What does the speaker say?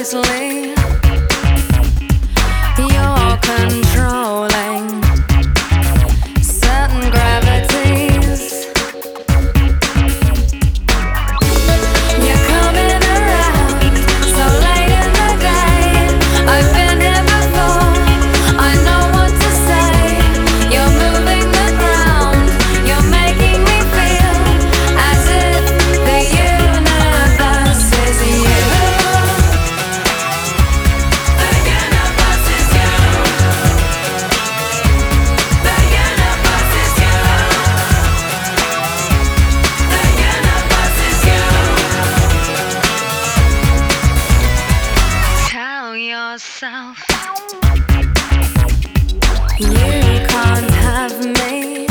easily. You're controlling certain gravities. You're coming around so late in the day. I've been here before, I know what to say. You're moving the ground, you're making me feel as if the universe is you. The universe is you. The universe is you. The universe is you. Tell yourself you can't have me.